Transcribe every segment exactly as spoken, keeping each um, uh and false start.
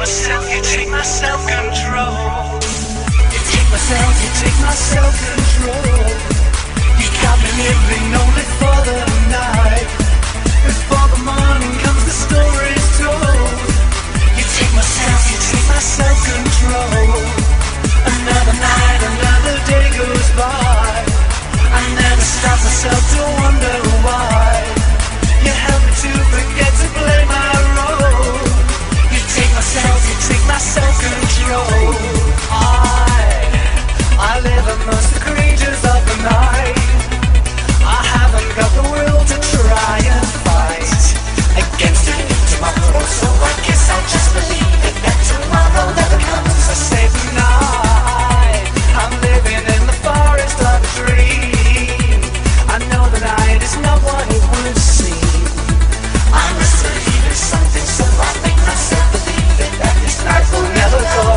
myself, you take my self-control. You take myself, you take my self-control. You got me living only for the night. Before the morning comes, the story's told. You take myself, you take my self-control. Another night, another day goes by. I never stop myself to wonder why. You help me to forget to play my role. You take myself, you take my self-control. I, I live amongst the creatures of the night. I haven't got the will to try and fight against it tomorrow, so I guess I'll just believe it that tomorrow never comes. I say tonight, I'm living in the forest of a dream. I know the night is not what it would seem. I must believe in something, so I make myself believe it, that this night will never go.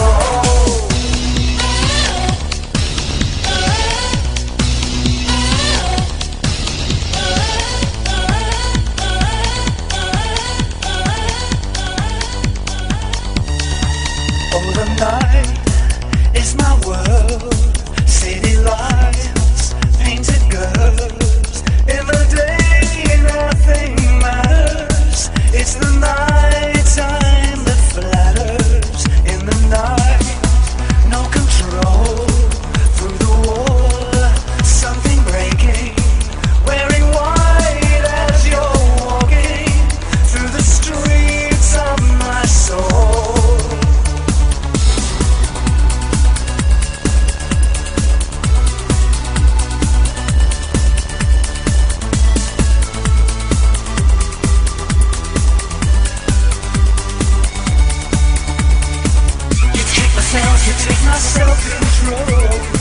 Oh, the night is my world. City lights, painted girls. In the day, nothing matters. It's the night time that flatters. In the night, no control. Through the wall, something breaking. Wearing white as you're walking through the streets of my soul. You take my self-control.